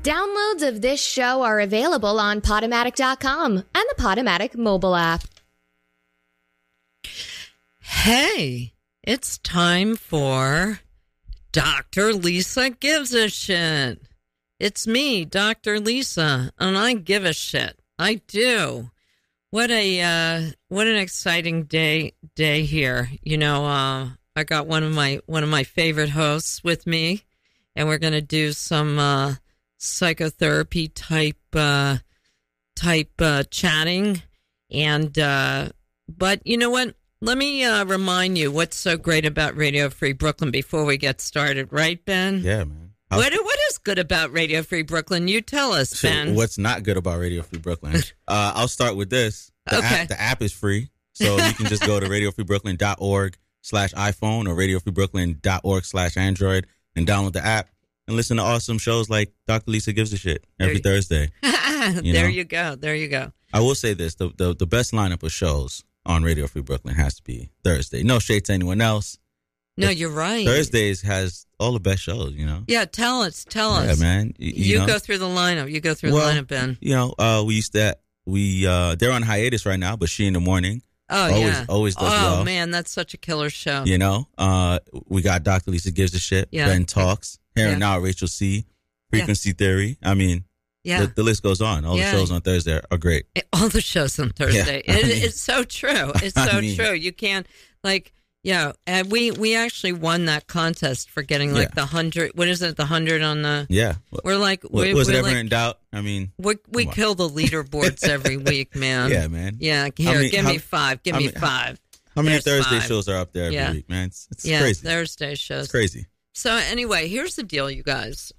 Downloads of this show are available on Podomatic.com and the Podomatic mobile app. Hey, it's time for Dr. Lisa Gives a Shit. It's me, Dr. Lisa, and I give a shit. I do. What an exciting day here. You know, I got one of my favorite hosts with me, and we're going to do some psychotherapy type chatting. And but you know what? Let me remind you what's so great about Radio Free Brooklyn before we get started, right, Ben? Yeah, man. What is good about Radio Free Brooklyn? You tell us, Ben. What's not good about Radio Free Brooklyn? I'll start with this. The app is free, so you can just go to radiofreebrooklyn.org/iPhone or radiofreebrooklyn.org/Android and download the app and listen to awesome shows like Dr. Lisa Gives a Shit every Thursday. There you go. I will say this: the best lineup of shows on Radio Free Brooklyn has to be Thursday. No shade to anyone else. No, you're right. Thursdays has all the best shows, you know? Yeah, tell us. Yeah, man. You know, go through the lineup. You go through the lineup, Ben. You know, they're on hiatus right now, but She in the Morning. Always does well. Oh, man, that's such a killer show. You know, we got Dr. Lisa Gives a Shit. Yeah. Ben Talks. Here and Now, Rachel C. Frequency Theory. I mean, the list goes on. All the shows on Thursday are great. All the shows on Thursday. Yeah. It's so true. It's so true. You can't, and we actually won that contest for getting the 100. What is it? The 100 on the. Yeah. We're like. Was it ever in doubt? I mean. We kill the leaderboards every week, man. Yeah, man. Yeah. Here, give me 5. Give me 5. How many Thursday shows are up there every week, man? It's crazy. Thursday shows. It's crazy. So anyway, here's the deal, you guys.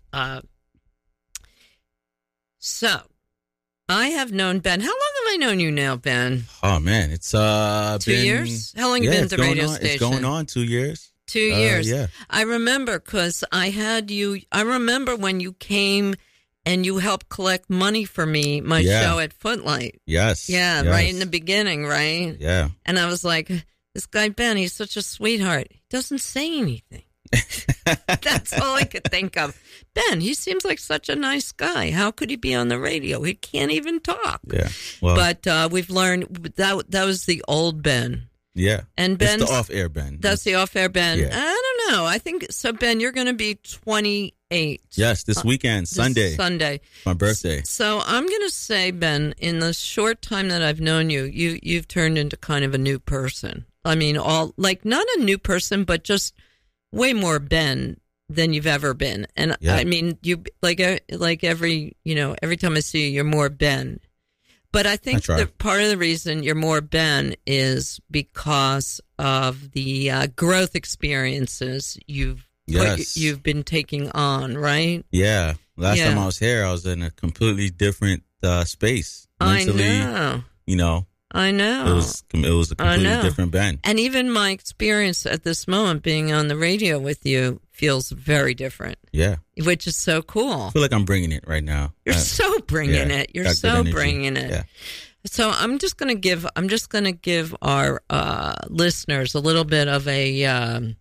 So I have known Ben. How long have I known you now, Ben? Oh, man. It's 2 years? How long have you been at the radio station? It's going on 2 years. 2 years. Yeah. I remember because I remember when you came and you helped collect money for me, my show at Footlight. Yes. Yeah, right in the beginning, right? Yeah. And I was like, this guy, Ben, he's such a sweetheart. He doesn't say anything. That's all I could think of. Ben, he seems like such a nice guy. How could he be on the radio? He can't even talk. Yeah. Well, but we've learned that was the old Ben. Yeah. And Ben, the off-air Ben. That's the off-air Ben. Yeah. I don't know. I think so. Ben, you're going to be 28. Yes, this weekend, Sunday. My birthday. So I'm going to say, Ben, in the short time that I've known you, you've turned into kind of a new person. I mean, not a new person, but just way more Ben than you've ever been. And I mean, you every time I see you, you're more Ben. But I think that part of the reason you're more Ben is because of the growth experiences you've been taking on, right? Yeah. Last time I was here, I was in a completely different space. Mentally, I know. You know. I know. It was a completely different Ben. And even my experience at this moment being on the radio with you feels very different. Yeah. Which is so cool. I feel like I'm bringing it right now. You're so bringing it. You're so bringing it. Yeah. So I'm just going to give our listeners a little bit of a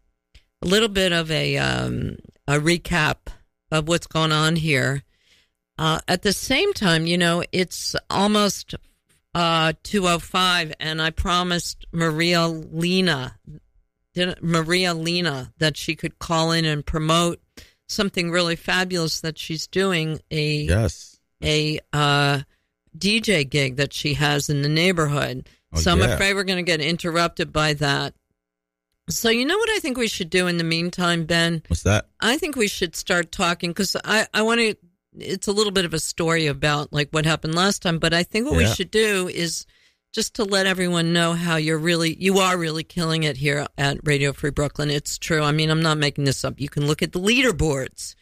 recap of what's going on here. At the same time, you know, it's almost 2:05, and I promised Maria Lena that she could call in and promote something really fabulous that she's doing, a DJ gig that she has in the neighborhood. I'm afraid we're going to get interrupted by that. So you know what I think we should do in the meantime, Ben? What's that? I think we should start talking because I want to. It's a little bit of a story about like what happened last time, but I think what we should do is just to let everyone know how you are really killing it here at Radio Free Brooklyn. It's true. I mean, I'm not making this up. You can look at the leaderboards.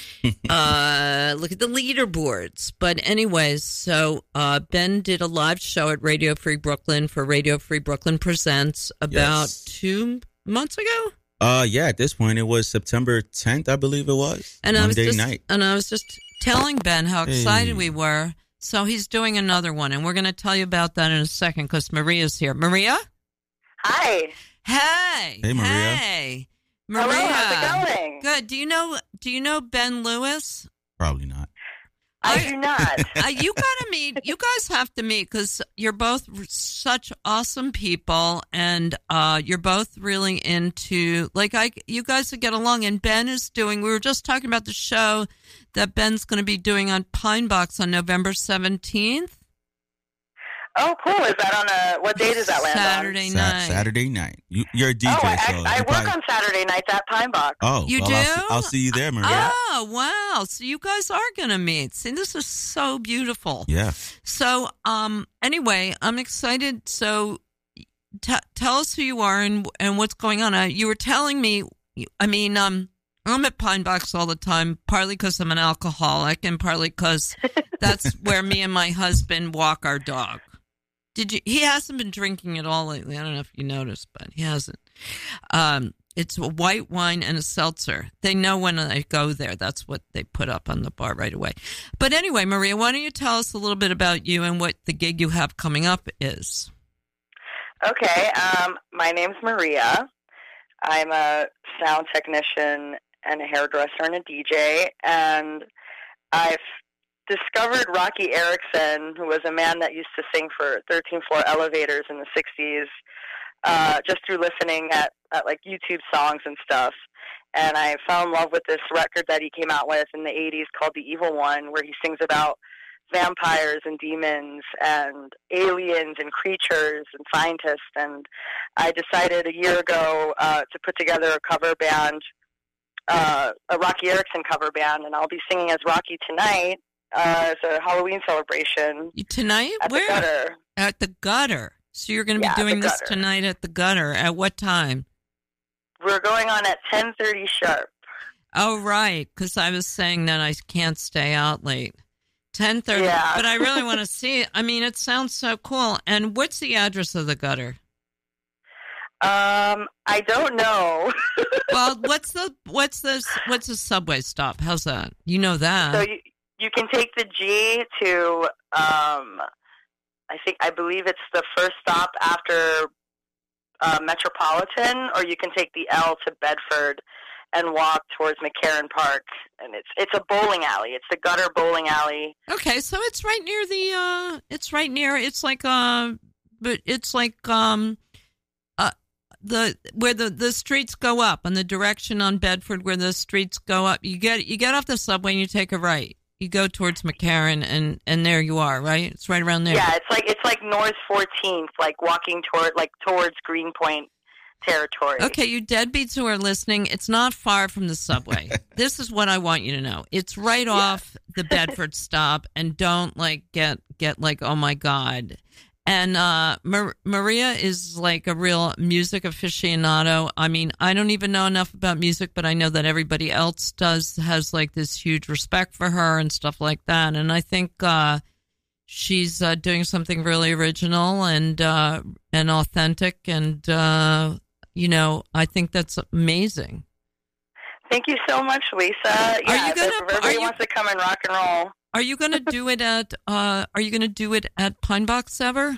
But anyways, so Ben did a live show at Radio Free Brooklyn for Radio Free Brooklyn Presents about 2 months ago. At this point, it was September 10th, I believe it was. And Monday night. And I was just telling Ben how excited we were. So he's doing another one, and we're going to tell you about that in a second because Maria's here. Maria? Hi. Hey. Hey, Maria. Hey. Maria. Hello, how's it going? Good. Do you know Ben Lewis? Probably not. I do not. You gotta meet. You guys have to meet because you're both such awesome people, and you're both really into you guys would get along. And Ben is doing. We were just talking about the show that Ben's going to be doing on Pine Box on November 17th. Oh, cool! Is that on what date is that land Saturday on? night. Saturday night. You're a DJ. I work on Saturday nights at Pine Box. Oh, you do? I'll see you there, Maria. Oh, wow! So you guys are gonna meet. See, this is so beautiful. Yeah. So, anyway, I'm excited. So, tell us who you are and what's going on. You were telling me. I mean, I'm at Pine Box all the time, partly because I'm an alcoholic, and partly because that's where me and my husband walk our dog. He hasn't been drinking at all lately. I don't know if you noticed, but he hasn't. It's a white wine and a seltzer. They know when I go there. That's what they put up on the bar right away. But anyway, Maria, why don't you tell us a little bit about you and what the gig you have coming up is? Okay. My name's Maria. I'm a sound technician and a hairdresser and a DJ, and I've discovered Rocky Erickson, who was a man that used to sing for 13th Floor Elevators in the 60s, just through listening at like YouTube songs and stuff. And I fell in love with this record that he came out with in the 80s called The Evil One, where he sings about vampires and demons and aliens and creatures and scientists. And I decided a year ago to put together a cover band, a Rocky Erickson cover band, and I'll be singing as Rocky tonight. It's a Halloween celebration. Tonight? Where? The Gutter. At the Gutter. So you're going to be doing this tonight at the Gutter. At what time? We're going on at 10:30 sharp. Oh, right, because I was saying that I can't stay out late. 10:30. Yeah. But I really want to see it. I mean, it sounds so cool. And what's the address of the Gutter? I don't know. Well, what's the subway stop? How's that? You know that. So you can take the G to, I believe it's the first stop after Metropolitan, or you can take the L to Bedford and walk towards McCarran Park. And it's a bowling alley. It's the Gutter bowling alley. Okay, so it's right near where the streets go up, and the direction on Bedford where the streets go up. You get off the subway and you take a right. You go towards McCarran, and there you are, right? It's right around there. Yeah, it's like North 14th, like walking towards Greenpoint territory. Okay, you deadbeats who are listening, it's not far from the subway. This is what I want you to know. It's right off the Bedford stop, and don't get like, oh my God. And Maria is like a real music aficionado. I mean, I don't even know enough about music, but I know that everybody else has like this huge respect for her and stuff like that. And I think she's doing something really original and authentic. And, I think that's amazing. Thank you so much, Lisa. Yeah, everybody wants to come and rock and roll. Are you going to do it at Pine Box ever?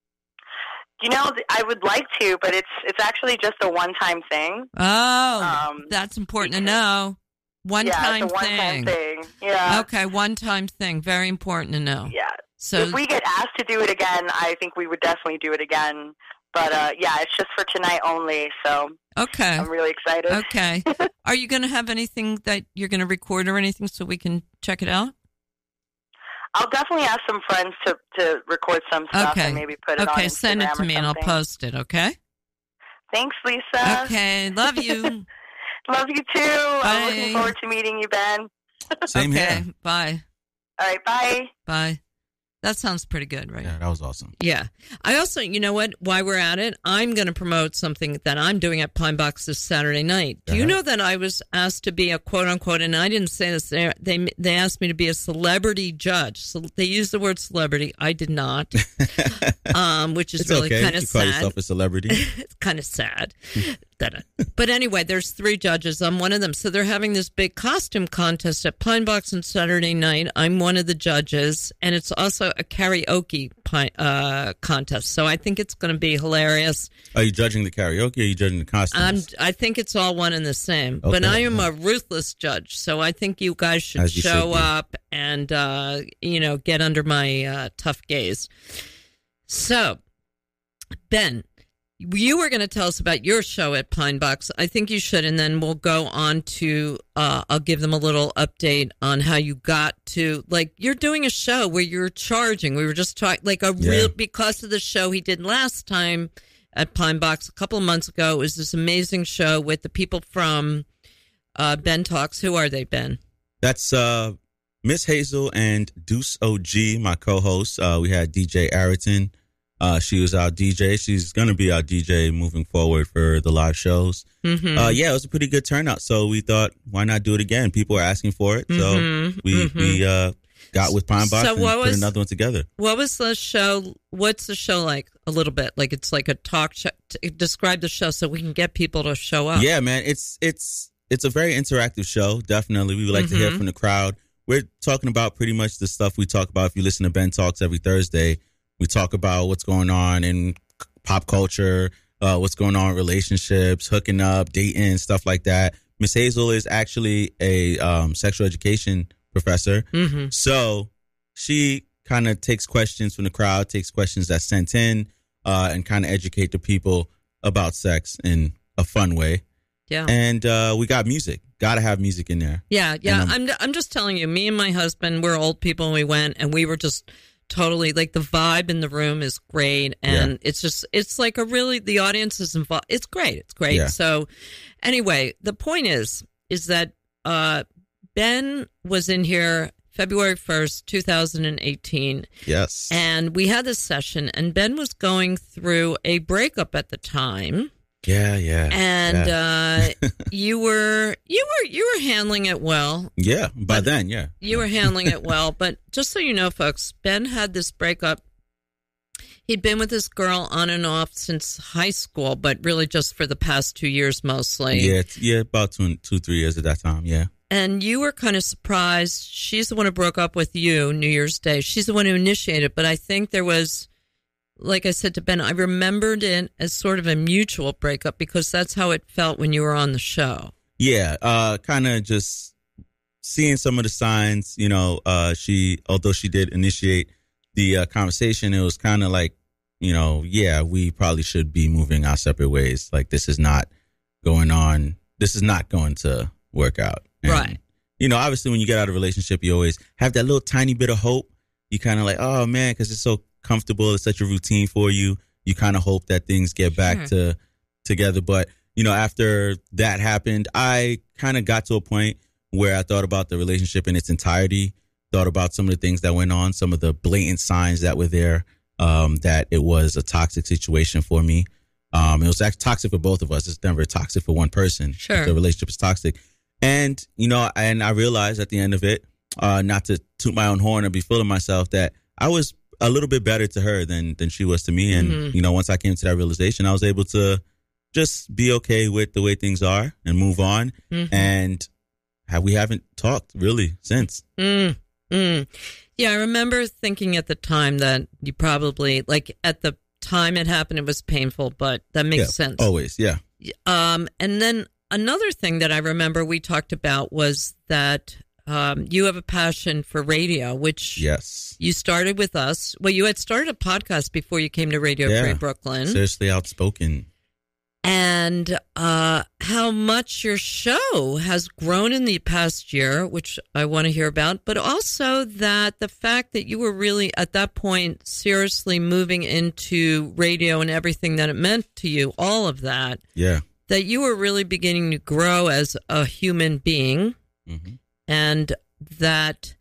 I would like to, but it's actually just a one-time thing. Oh, that's important to know. One-time thing. Yeah. Okay, one-time thing. Very important to know. Yeah. So if we get asked to do it again, I think we would definitely do it again. But it's just for tonight only. So okay, I'm really excited. Okay. Are you going to have anything that you're going to record or anything so we can check it out? I'll definitely ask some friends to record some stuff and maybe put it on Instagram. Okay, send it to me and I'll post it, okay? Thanks, Lisa. Okay, love you. Love you too. Bye. I'm looking forward to meeting you, Ben. Same here. Bye. All right, bye. Bye. That sounds pretty good, right? Yeah, that was awesome. Yeah. I also, you know what? While we're at it, I'm going to promote something that I'm doing at Pine Box this Saturday night. Do you know that I was asked to be a quote-unquote, and I didn't say this, they asked me to be a celebrity judge. So they used the word celebrity. I did not, which is really kind of sad. You call yourself a celebrity? It's kind of sad But anyway, there's 3 judges. I'm one of them. So they're having this big costume contest at Pine Box on Saturday night. I'm one of the judges, and it's also a karaoke contest. So I think it's going to be hilarious. Are you judging the karaoke or are you judging the costumes? I think it's all one and the same. Okay. But I am a ruthless judge, so I think you guys should show up and, get under my tough gaze. So, Ben, you were going to tell us about your show at Pine Box. I think you should, and then we'll go on to, I'll give them a little update on how you got to, like, you're doing a show where you're charging. We were just talking, like, because of the show he did last time at Pine Box a couple of months ago. It was this amazing show with the people from Ben Talks. Who are they, Ben? That's Miss Hazel and Deuce OG, my co-host. We had DJ Ariton. She was our DJ. She's going to be our DJ moving forward for the live shows. Mm-hmm. It was a pretty good turnout. So we thought, why not do it again? People were asking for it. So we got with Pine Box and put another one together. What was the show? What's the show like? A little bit like it's like a talk show. Describe the show so we can get people to show up. Yeah, man. It's a very interactive show. Definitely. We would like to hear from the crowd. We're talking about pretty much the stuff we talk about if you listen to Ben Talks every Thursday. We talk about what's going on in pop culture, what's going on in relationships, hooking up, dating, stuff like that. Miss Hazel is actually a sexual education professor. Mm-hmm. So she kind of takes questions from the crowd, takes questions that's sent in, and kind of educate the people about sex in a fun way. Yeah. And we got music. Got to have music in there. Yeah. I'm just telling you, me and my husband, we're old people, and we went, and we were just totally, like, the vibe in the room is great, and it's like the audience is involved. It's great. Yeah. So anyway, the point is that Ben was in here February 1st, 2018. Yes. And we had this session, and Ben was going through a breakup at the time. Yeah. And you were handling it well. Yeah, then. You were handling it well, but just so you know, folks, Ben had this breakup. He'd been with this girl on and off since high school, but really just for the past 2 years mostly. Yeah, about 2-3 years at that time, yeah. And you were kind of surprised. She's the one who broke up with you New Year's Day. She's the one who initiated, but I think there was, like I said to Ben, I remembered it as sort of a mutual breakup because that's how it felt when you were on the show. Yeah, kind of just seeing some of the signs, although she did initiate the conversation, it was kind of like, we probably should be moving our separate ways. Like, this is not going on. This is not going to work out. And, right. Obviously when you get out of a relationship, you always have that little tiny bit of hope. You kind of like, oh man, because it's so comfortable. It's such a routine for you. You kind of hope that things get back together. But, after that happened, I kind of got to a point where I thought about the relationship in its entirety, thought about some of the things that went on, some of the blatant signs that were there, that it was a toxic situation for me. It was actually toxic for both of us. It's never toxic for one person. Sure. The relationship is toxic. And, and I realized at the end of it, not to toot my own horn or be full of myself, that I was a little bit better to her than she was to me. And, once I came to that realization, I was able to just be okay with the way things are and move on. Mm-hmm. And we haven't talked really since. Yeah, I remember thinking at the time that you probably, like, at the time it happened, it was painful, but that makes sense. Always, yeah. And then another thing that I remember we talked about was that you have a passion for radio, which you started with us. Well, you had started a podcast before you came to Radio Free Brooklyn. Seriously outspoken. And how much your show has grown in the past year, which I want to hear about, but also that the fact that you were really at that point seriously moving into radio and everything that it meant to you, all of that. Yeah. That you were really beginning to grow as a human being. Mm-hmm. And that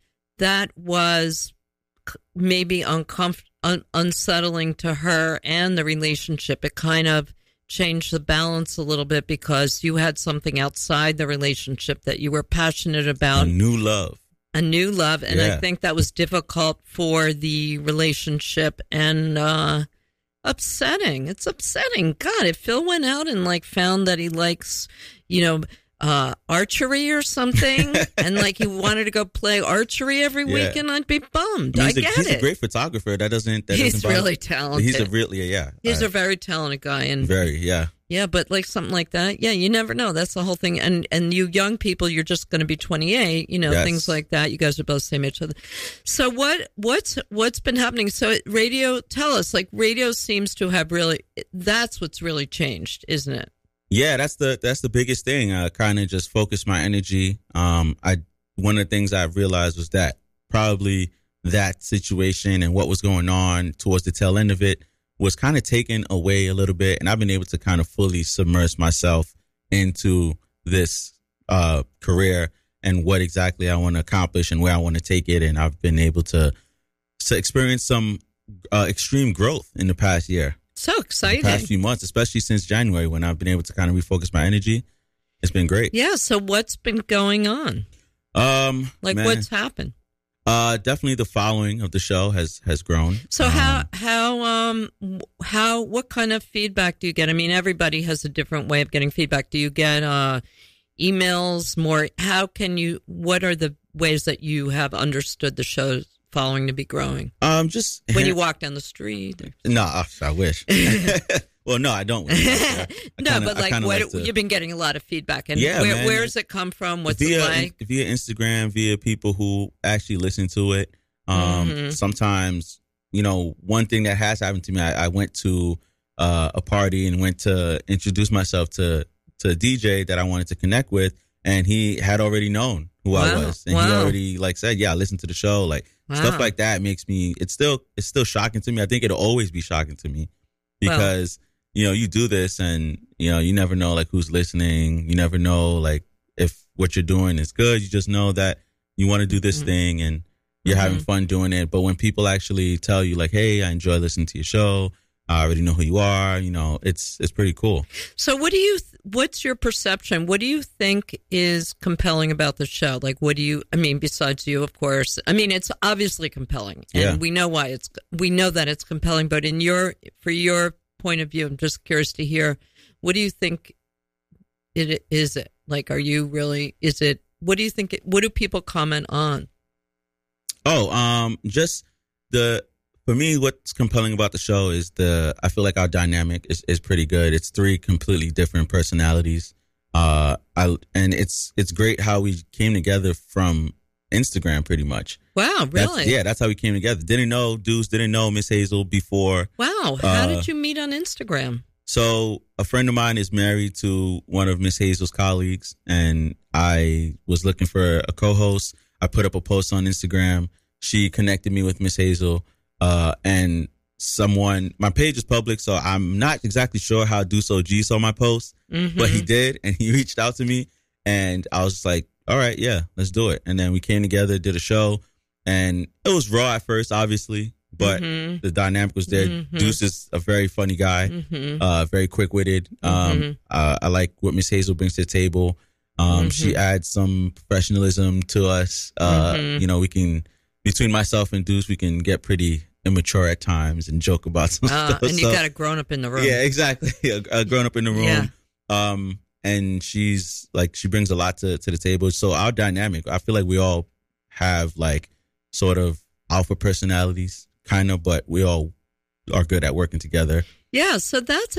was maybe unsettling to her and the relationship. It kind of changed the balance a little bit because you had something outside the relationship that you were passionate about. A new love. And I think that was difficult for the relationship. And upsetting. It's upsetting. God, if Phil went out and like found that he likes, archery or something, and like he wanted to go play archery every weekend, I'd be bummed. I get he's it. a great photographer. He's really talented. He's a very talented guy, and yeah, but like something like that, you never know. That's the whole thing. And you young people, you're just going to be 28, things like that. You guys are both the same age. So what's been happening? So radio, tell us. Like radio seems to have that's what's really changed, isn't it? Yeah, that's the biggest thing. I kind of just focused my energy. One of the things I realized was that probably that situation and what was going on towards the tail end of it was kind of taken away a little bit, and I've been able to kind of fully submerge myself into this career and what exactly I want to accomplish and where I want to take it. And I've been able to experience some extreme growth in the past year. So exciting. The past few months, especially since January, when I've been able to kind of refocus my energy. It's been great. Yeah. So what's been going on? What's happened? Definitely the following of the show has grown. So what kind of feedback do you get? I mean, everybody has a different way of getting feedback. Do you get emails more? What are the ways that you have understood the show's following to be growing? Just when you walk down the street. No, I wish. Well, no, I don't. You've been getting a lot of feedback, and where does it come from? What's it like? Via Instagram, via people who actually listen to it. Sometimes, one thing that has happened to me, I went to a party and went to introduce myself to a DJ that I wanted to connect with, and he had already known who I was, and he already said, "Yeah, I listened to the show." Stuff like that makes me. It's still shocking to me. I think it'll always be shocking to me because you do this, and you never know who's listening. You never know if what you're doing is good. You just know that you want to do this thing and you're having fun doing it. But when people actually tell you "Hey, I enjoy listening to your show. I already know who you are," it's pretty cool. So what's your perception? What do you think is compelling about the show? Besides you, of course, it's obviously compelling, and we know why we know that it's compelling, but for your point of view, I'm just curious to hear, what do you think it is? What do you think what do people comment on? For me, what's compelling about the show is I feel like our dynamic is pretty good. It's three completely different personalities. And it's great how we came together from Instagram pretty much. Wow, really? That's how we came together. Didn't know Miss Hazel before. Wow. How did you meet on Instagram? So a friend of mine is married to one of Miss Hazel's colleagues, and I was looking for a co-host. I put up a post on Instagram. She connected me with Miss Hazel. And my page is public, so I'm not exactly sure how Deuce OG saw my post, but he did, and he reached out to me, and I was just like, all right, yeah, let's do it. And then we came together, did a show, and it was raw at first, obviously, but the dynamic was there. Deuce is a very funny guy, very quick-witted. I like what Miss Hazel brings to the table. She adds some professionalism to us. We can, between myself and Deuce, we can get pretty immature at times and joke about some stuff. And you got a grown up in the room. Yeah, exactly. A grown up in the room. Yeah. And she brings a lot to the table. So our dynamic, I feel like we all have sort of alpha personalities, kind of, but we all are good at working together. Yeah. So that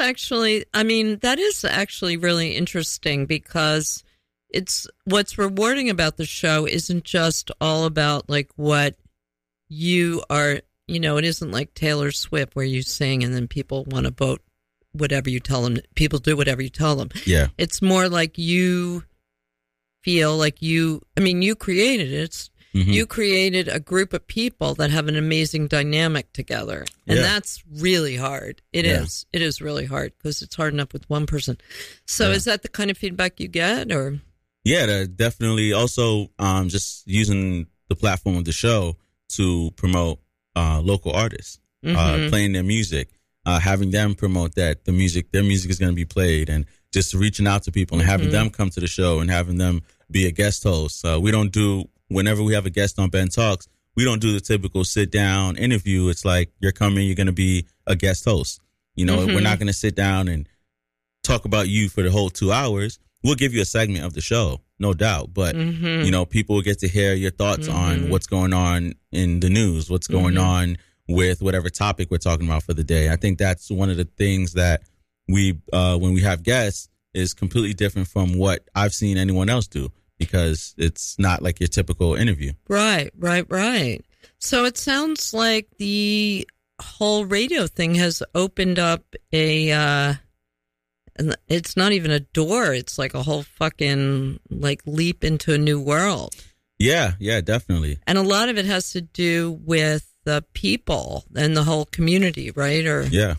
is actually really interesting, because what's rewarding about the show isn't just all about what you are, it isn't like Taylor Swift where you sing and then people want to vote whatever you tell them. People do whatever you tell them. Yeah. It's more like you feel like you created it. You created a group of people that have an amazing dynamic together. And that's really hard. It is. It is really hard, because it's hard enough with one person. So is that the kind of feedback you get, or? Yeah, definitely. Also, just using the platform of the show to promote local artists, playing their music, having them promote their music is going to be played, and just reaching out to people and having them come to the show and having them be a guest host. Whenever we have a guest on Ben Talks, we don't do the typical sit down interview. It's like, you're coming, you're going to be a guest host. You know, we're not going to sit down and talk about you for the whole 2 hours. We'll give you a segment of the show, no doubt. But, you know, people will get to hear your thoughts on what's going on in the news, what's going on with whatever topic we're talking about for the day. I think that's one of the things that we, when we have guests, is completely different from what I've seen anyone else do, because it's not like your typical interview. Right. So it sounds like the whole radio thing has opened up and it's not even a door. It's like a whole fucking like leap into a new world. Yeah, definitely. And a lot of it has to do with the people and the whole community, right? Or yeah.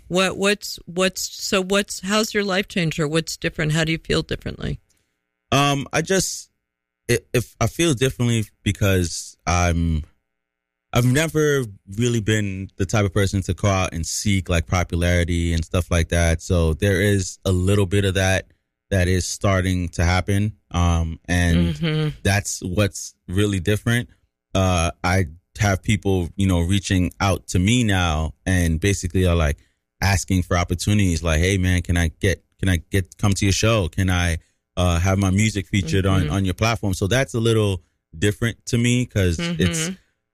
How's your life changed, or what's different? How do you feel differently? If I feel differently because I've never really been the type of person to go out and seek like popularity and stuff like that. So there is a little bit of that is starting to happen. And that's what's really different. I have people, you know, reaching out to me now and basically are like asking for opportunities like, hey man, can I come to your show? Can I have my music featured on your platform? So that's a little different to me because it's,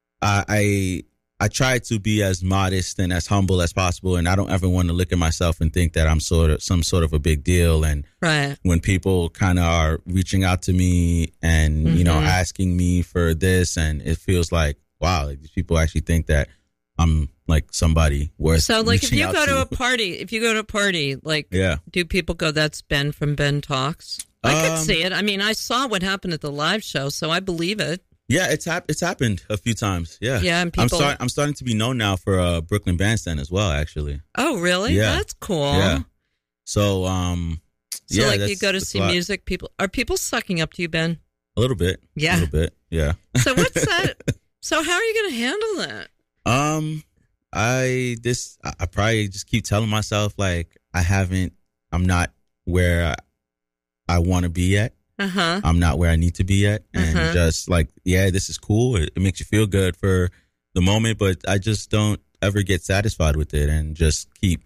I try to be as modest and as humble as possible, and I don't ever want to look at myself and think that I'm some sort of a big deal. And when people kind of are reaching out to me and you know asking me for this, and it feels like, wow, like these people actually think that I'm like somebody worth. So like if you go to a party, like do people go, that's Ben from Ben Talks? I could see it. I mean, I saw what happened at the live show, so I believe it. Yeah, it's happened a few times. Yeah, and people. I'm starting to be known now for Brooklyn Bandstand as well. Actually. Oh, really? Yeah, that's cool. Yeah. So, like you go to see music. Are people sucking up to you, Ben? A little bit. Yeah. A little bit. Yeah. So what's that? So how are you going to handle that? I probably just keep telling myself like I'm not where I want to be at. I'm not where I need to be at, and just like, yeah, this is cool. It makes you feel good for the moment, but I just don't ever get satisfied with it, and just keep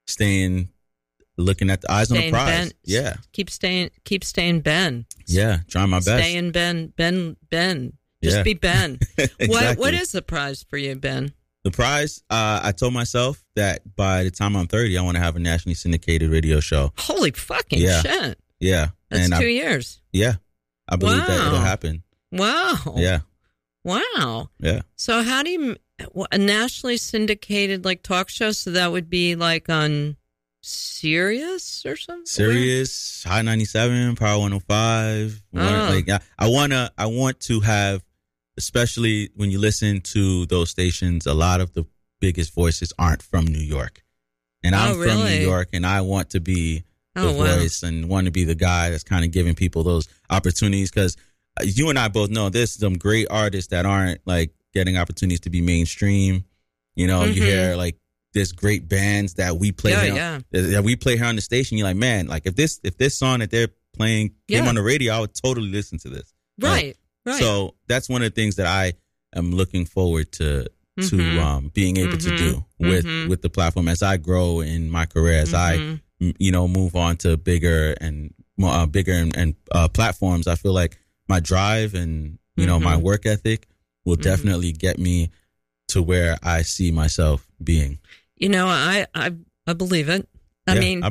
looking at the eyes on the prize. Ben. Yeah, keep staying Ben. Yeah, trying my best. Staying Ben. Just be Ben. Exactly. What is the prize for you, Ben? The prize, I told myself that by the time I'm 30, I want to have a nationally syndicated radio show. Holy fucking shit. Yeah. That's 2 years. Yeah. I believe that it'll happen. Wow. Yeah. Wow. Yeah. So how do you, a nationally syndicated like talk show? So that would be like on Sirius or something? Sirius, High 97, Power 105. I want to have, especially when you listen to those stations, a lot of the biggest voices aren't from New York. And I'm from New York, and I want to be the voice and want to be the guy that's kind of giving people those opportunities, because you and I both know there's some great artists that aren't like getting opportunities to be mainstream. You know, you hear like there's great bands that we play that we play here on the station. You're like, man, like if this song that they're playing came on the radio, I would totally listen to this. Right. So that's one of the things that I am looking forward to being able to do with the platform as I grow in my career, as I move on to bigger and platforms. I feel like my drive and my work ethic will definitely get me to where I see myself being. I believe it. Ben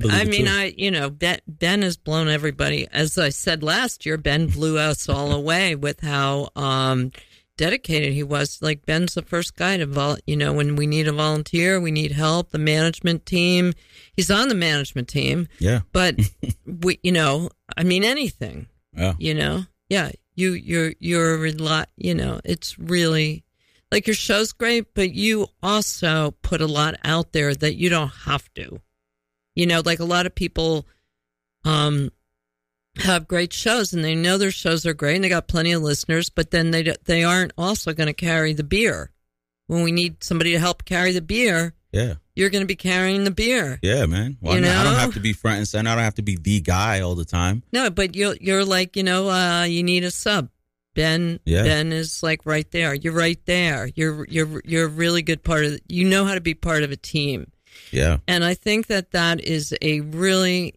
has blown everybody. As I said last year, Ben blew us all away with how dedicated he was. Like, Ben's the first guy to when we need a volunteer, we need help, the management team. He's on the management team. Yeah. But anything. Yeah. You're a lot, it's really like your show's great, but you also put a lot out there that you don't have to. Like a lot of people have great shows and they know their shows are great and they got plenty of listeners, but then they aren't also going to carry the beer. When we need somebody to help carry the beer, you're going to be carrying the beer. Yeah, man. Well, I don't have to be front and center. I don't have to be the guy all the time. No, but you're like, you need a sub. Ben is like right there. You're right there. You're a really good part of it. You know how to be part of a team. Yeah. And I think that is a really,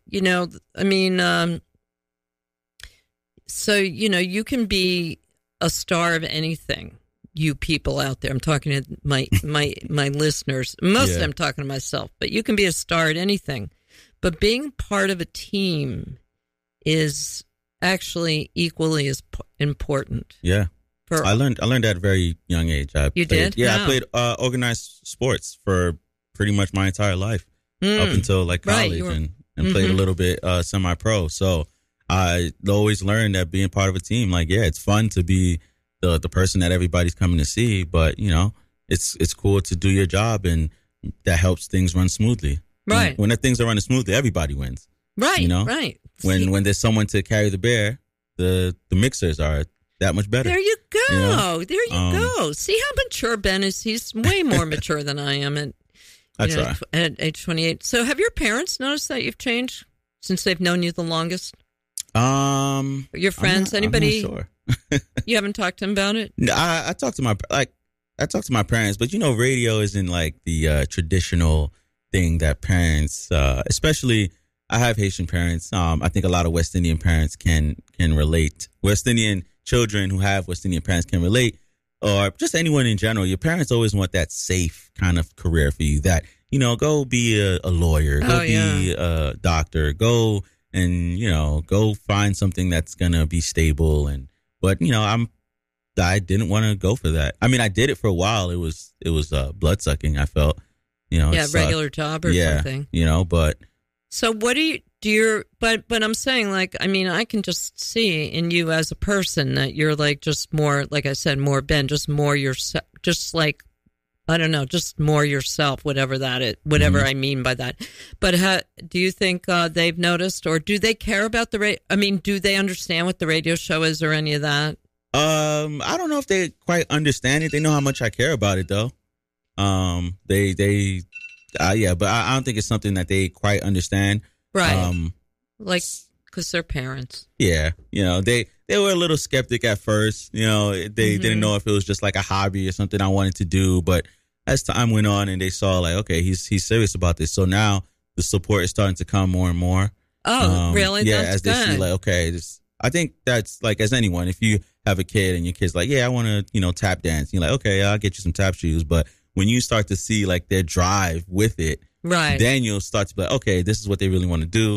so, you can be a star of anything, you people out there. I'm talking to my listeners. Most of them talking to myself, but you can be a star at anything. But being part of a team is actually equally as important. Yeah. I learned at a very young age. You did? Yeah, I played organized sports for pretty much my entire life up until like college and played a little bit semi-pro. So I always learned that being part of a team, like, yeah, it's fun to be the person that everybody's coming to see, but it's cool to do your job, and that helps things run smoothly. Right. When the things are running smoothly, everybody wins. Right. Right. When there's someone to carry the bear, the mixers are that much better. There you go. There you go. See how mature Ben is? He's way more mature than I am at age 28. So have your parents noticed that you've changed since they've known you the longest? Your friends, anybody? I'm not sure. You haven't talked to them about it? No, I talk to my parents, but radio isn't like the traditional thing that parents, especially I have Haitian parents. I think a lot of West Indian parents can relate. West Indian children who have West Indian parents can relate, or just anyone in general. Your parents always want that safe kind of career for you. That go be a lawyer, be a doctor, go and go find something that's gonna be stable. But I didn't want to go for that. I mean, I did it for a while. It was blood sucking. I felt, regular job or something. But so what but I'm saying, like, I mean, I can just see in you as a person that you're like just more, like I said, more Ben, just more yourself, just like, I don't know, just more yourself, whatever that is, whatever I mean by that. But do you think they've noticed, or do they care about do they understand what the radio show is or any of that? I don't know if they quite understand it. They know how much I care about it, though. But I don't think it's something that they quite understand. Right. Because they're parents. Yeah. They were a little skeptic at first. They didn't know if it was just like a hobby or something I wanted to do. But as time went on and they saw like, okay, he's serious about this. So now the support is starting to come more and more. Oh, really? Yeah. That's as they see like, okay, I think that's like, as anyone, if you have a kid and your kid's like, yeah, I want to, tap dance. You're like, okay, I'll get you some tap shoes. But when you start to see like their drive with it, right, then you'll start to be like, okay, this is what they really want to do.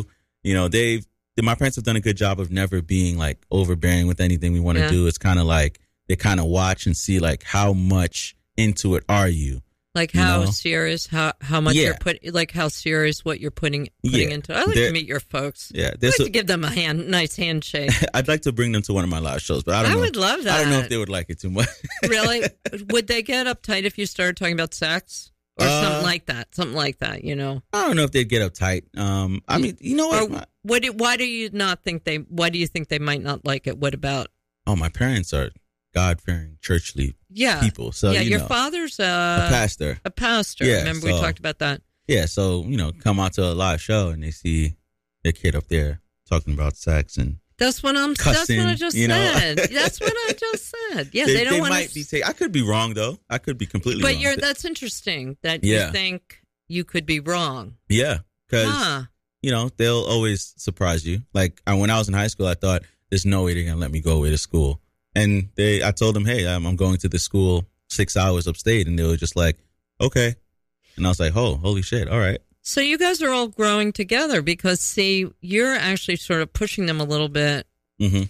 My parents have done a good job of never being like overbearing with anything we want to do. It's kind of like they kind of watch and see like how much into it are you. Like how serious, how much you're putting, like how serious what you're putting into. I like to meet your folks. Yeah, I like to give them a nice handshake. I'd like to bring them to one of my live shows, but I don't know. I would love that. I don't know if they would like it too much. Really? Would they get uptight if you started talking about sex or something like that? Something like that, I don't know if they'd get uptight. I mean, you know what? Why do you think they might not like it? What about? Oh, my parents are God-fearing, churchly people. So your father's a pastor. A pastor. Yeah, Remember we talked about that. Yeah, so come out to a live show and they see their kid up there talking about sex and that's what I just said. That's what I just said. Yeah, they don't want to. I could be wrong though. I could be completely wrong. But that's interesting that you think you could be wrong. Yeah, because they'll always surprise you. Like when I was in high school, I thought there's no way they're gonna let me go away to school. And I told them, hey, I'm going to the school 6 hours upstate. And they were just like, okay. And I was like, oh, holy shit. All right. So you guys are all growing together because, see, you're actually sort of pushing them a little bit in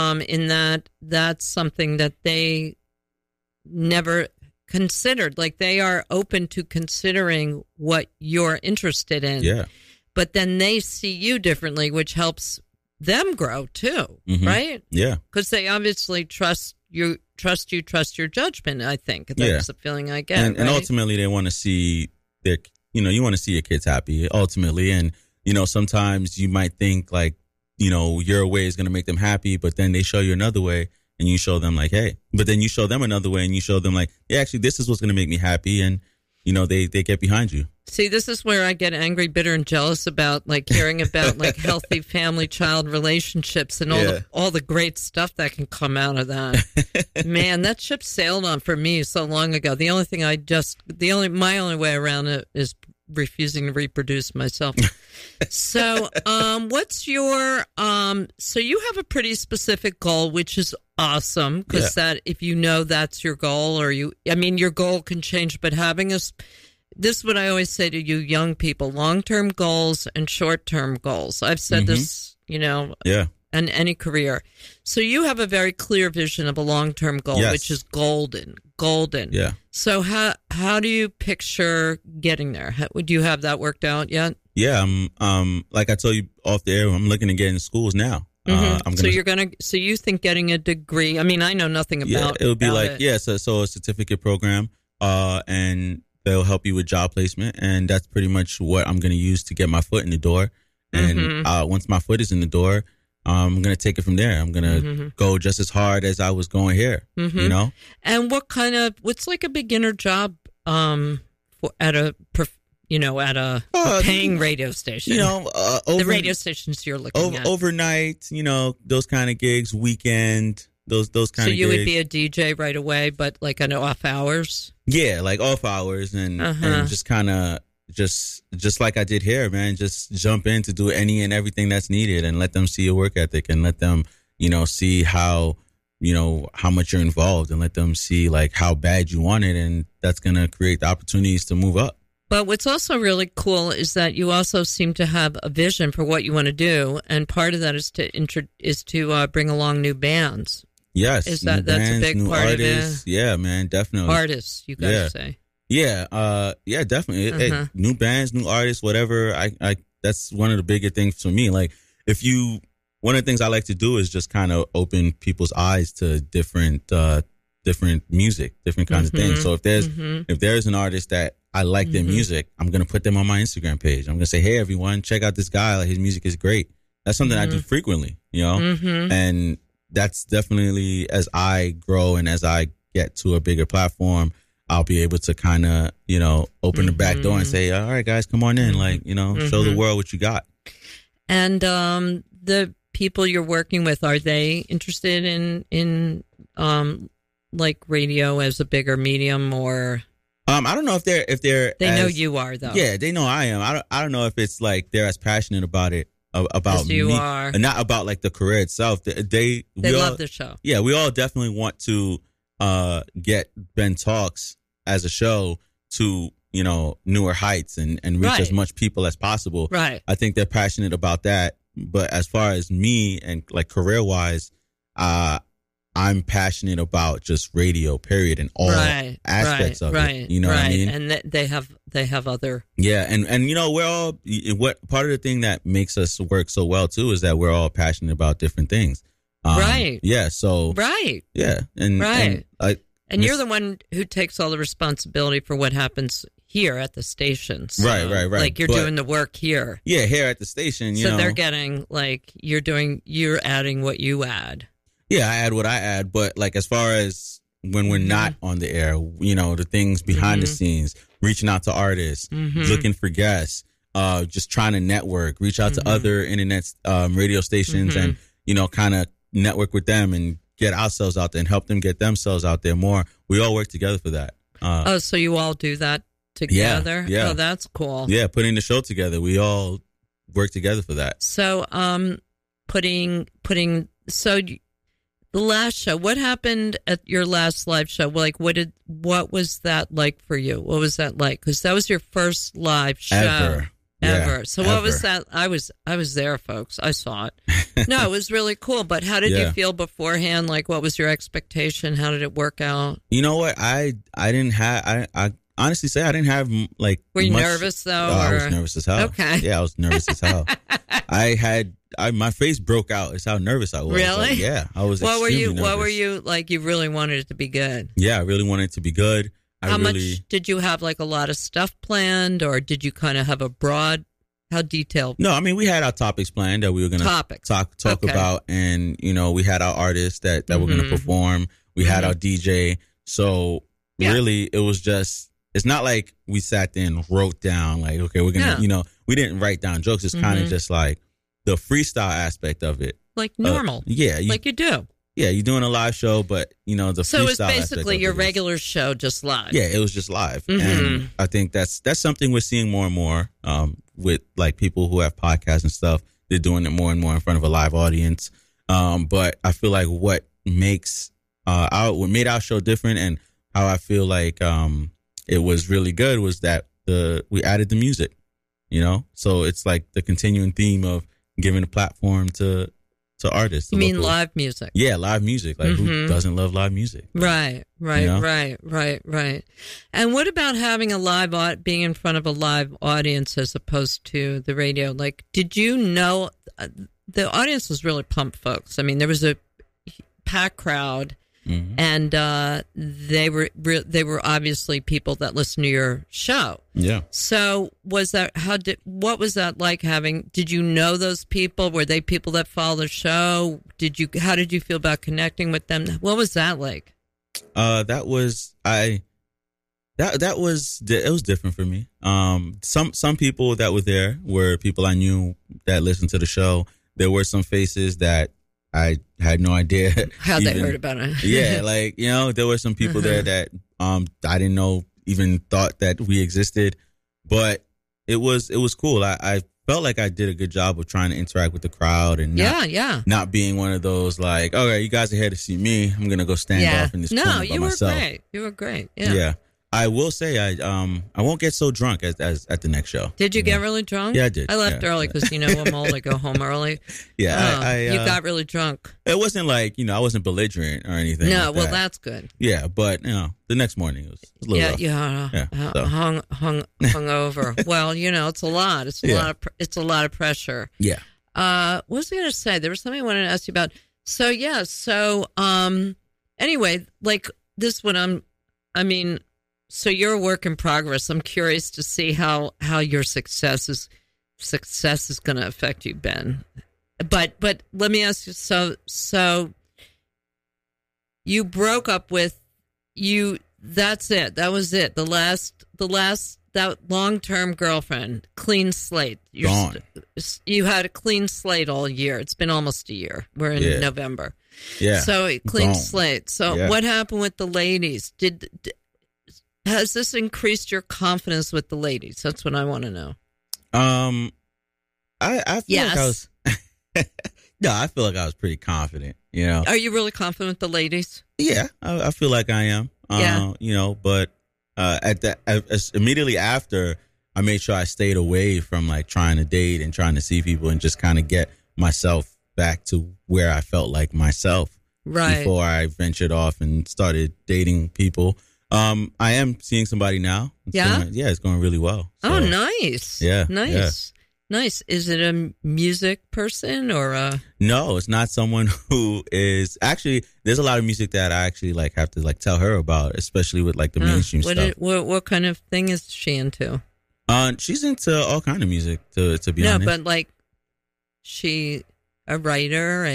that's something that they never considered. Like they are open to considering what you're interested in. Yeah. But then they see you differently, which helps them grow too, right? Yeah, because they obviously trust your judgment. I think that's the feeling I get. And ultimately, they want to see their, you want to see your kids happy. Ultimately, and sometimes you might think like, your way is going to make them happy, but then they show you another way, and you show them like, hey, but then you show them another way, and you show them like, yeah, actually, this is what's going to make me happy, and they get behind you. See, this is where I get angry, bitter, and jealous about like hearing about like healthy family-child relationships and all the great stuff that can come out of that. Man, that ship sailed on for me so long ago. My only way around it is refusing to reproduce myself. So, what's your, so you have a pretty specific goal, which is awesome, because that, if you know that's your goal, or your goal can change, but having this is what I always say to you young people, long-term goals and short-term goals. I've said this, in any career. So you have a very clear vision of a long-term goal, which is golden. Yeah. So how do you picture getting there? Would you have that worked out yet? Yeah. Like I told you off the air, I'm looking to get in schools now. So you think getting a degree? I mean, I know nothing about. It would be like so a certificate program, and they'll help you with job placement, and that's pretty much what I'm going to use to get my foot in the door. And once my foot is in the door, I'm going to take it from there. I'm going to go just as hard as I was going here, And what's like a beginner job at a paying radio station? The radio stations you're looking at. Overnight, those kind of gigs, weekend, those kind of gigs. So you would be a DJ right away, but like on off hours? Yeah, like off hours and just kind of just like I did here, man, just jump in to do any and everything that's needed and let them see your work ethic and let them, see how much you're involved and let them see like how bad you want it. And that's going to create the opportunities to move up. But what's also really cool is that you also seem to have a vision for what you want to do. And part of that is to bring along new bands. Yes. Is that's a big part artists. of it? Yeah, man, definitely. Artists, you got to say. Yeah, definitely. New bands, new artists, whatever. I that's one of the bigger things for me. Like, one of the things I like to do is just kind of open people's eyes to different music, different kinds of things. So if there's an artist that I like their music, I'm gonna put them on my Instagram page. I'm gonna say, hey everyone, check out this guy. Like, his music is great. That's something I do frequently, and that's definitely, as I grow and as I get to a bigger platform, I'll be able to kind of, open the back door and say, all right, guys, come on in. Like, show the world what you got. And the people you're working with, are they interested in like radio as a bigger medium, or? I don't know if they're they know you are, though. Yeah, they know I am. I don't know if it's like they're as passionate about it about you me are, and not about like the career itself. They love the show. Yeah, we all definitely want to get Ben Talks as a show to newer heights and reach as much people as possible. Right. I think they're passionate about that. But as far as me and like career wise, I'm passionate about just radio, period, and all aspects of it. You know what I mean? And they have other. Yeah, and we're all part of the thing that makes us work so well too is that we're all passionate about different things. Right. Yeah. So. Right. Yeah. And you're the one who takes all the responsibility for what happens here at the station. So, right. Like you're doing the work here. Yeah, here at the station. So they're getting like you're adding what you add. Yeah, I add what I add, but like as far as when we're not on the air, the things behind the scenes, reaching out to artists, looking for guests, just trying to network, reach out to other internet radio stations, and kind of network with them and get ourselves out there and help them get themselves out there more. We all work together for that. So you all do that together? Yeah. Oh, that's cool. Yeah, putting the show together. We all work together for that. So, the last show, what happened at your last live show? Like, what was that like for you? What was that like? Because that was your first live show. Ever. Yeah, so what was that? I was there, folks. I saw it. No, it was really cool. But how did you feel beforehand? Like, what was your expectation? How did it work out? You know what? I didn't have. I honestly say I didn't have like. Were you much, nervous though? I was nervous as hell. Okay. Yeah, I was nervous as hell. My face broke out. It's how nervous I was. Really? Like, yeah, I was. What were you like? You really wanted it to be good. Yeah, I really wanted it to be good. How much did you have? Like a lot of stuff planned, or did you kind of have a broad? How detailed? No, I mean we had our topics planned that we were going to talk about, and we had our artists that were going to perform. We had our DJ. So really, it was just. It's not like we sat there and wrote down like, okay, we're gonna. We didn't write down jokes. It's kind of just like the freestyle aspect of it, like normal. Yeah, like you do. Yeah, you're doing a live show, but the So it was freestyle aspect basically of your it was- regular show, just live. Yeah, it was just live, and I think that's something we're seeing more and more with like people who have podcasts and stuff. They're doing it more and more in front of a live audience. But I feel like what makes what made our show different, and how I feel like it was really good, was that we added the music. So it's like the continuing theme of giving a platform to artists. You mean local- live music? Yeah, live music. Like who doesn't love live music? Right. And what about having a being in front of a live audience as opposed to the radio? Like, did you know the audience was really pumped, folks? I mean, there was a packed crowd, and they were obviously people that listen to your show. Yeah. So what was that like did you know those people? Were they people that follow the show? How did you feel about connecting with them? What was that like? It was different for me. Some people that were there were people I knew that listened to the show. There were some faces that I had no idea how they heard about it. Yeah, like there were some people there that I didn't know, even thought that we existed, but it was cool. I felt like I did a good job of trying to interact with the crowd and not being one of those like, all right, you guys are here to see me, I'm gonna go stand off in this corner by myself. You were great. Yeah. I will say I won't get so drunk as at the next show. Did you get really drunk? Yeah, I did. I left early because I'm old. I go home early. Yeah, you got really drunk. It wasn't like I wasn't belligerent or anything. No, like well, that. That's good. Yeah, but the next morning it was a little rough. Hung over. Well, it's a lot. It's a lot of pressure. Yeah. What was I going to say? There was something I wanted to ask you about. So anyway, like this one, so you're a work in progress. I'm curious to see how your success is going to affect you, Ben. But let me ask you. So you broke up with you. That's it. That was it. The last that long-term girlfriend, clean slate. Gone. You had a clean slate all year. It's been almost a year. We're in November. Yeah. So clean Gone. slate. So what happened with the ladies? Has this increased your confidence with the ladies? That's what I want to know. I feel like I was. No, I feel like I was pretty confident. Are you really confident with the ladies? Yeah, I feel like I am. But immediately after, I made sure I stayed away from like trying to date and trying to see people and just kind of get myself back to where I felt like myself. Right. Before I ventured off and started dating people. I am seeing somebody now. It's going really well. So, oh, nice. Yeah. Nice. Yeah. Nice. Is it a music person or a... No, it's not someone who is... Actually, there's a lot of music that I actually like have to like tell her about, especially with like the mainstream stuff. What kind of thing is she into? She's into all kind of music, to be honest. No, but like, she a writer,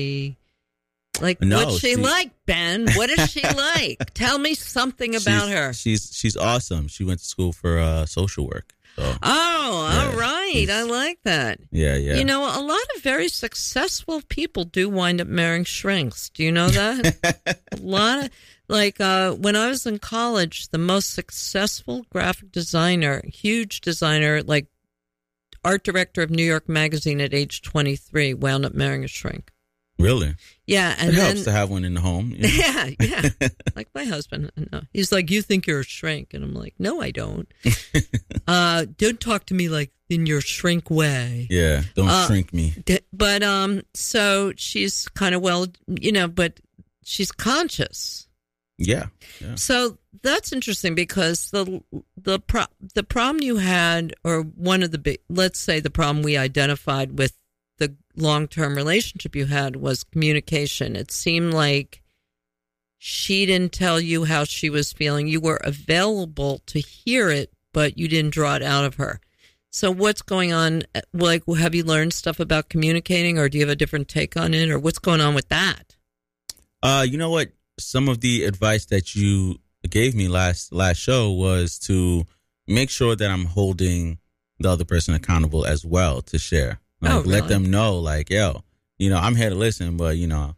what's she like, Ben? What is she like? Tell me something about her. She's awesome. She went to school for social work. So, all right. I like that. Yeah, yeah. A lot of very successful people do wind up marrying shrinks. Do you know that? A lot of, when I was in college, the most successful graphic designer, huge designer, like art director of New York Magazine at age 23, wound up marrying a shrink. Really? Yeah. And it helps to have one in the home. Yeah. Like my husband. No. He's like, you think you're a shrink. And I'm like, no, I don't. Don't talk to me like in your shrink way. Yeah. Don't shrink me. But so she's kind of but she's conscious. Yeah. So that's interesting because the problem you had, or one of the big, let's say the problem we identified with the long-term relationship you had, was communication. It seemed like she didn't tell you how she was feeling. You were available to hear it, but you didn't draw it out of her. So what's going on? Like, have you learned stuff about communicating, or do you have a different take on it, or what's going on with that? You know what? Some of the advice that you gave me last show was to make sure that I'm holding the other person accountable as well to share. Like, really? Let them know, like, yo, I'm here to listen, but,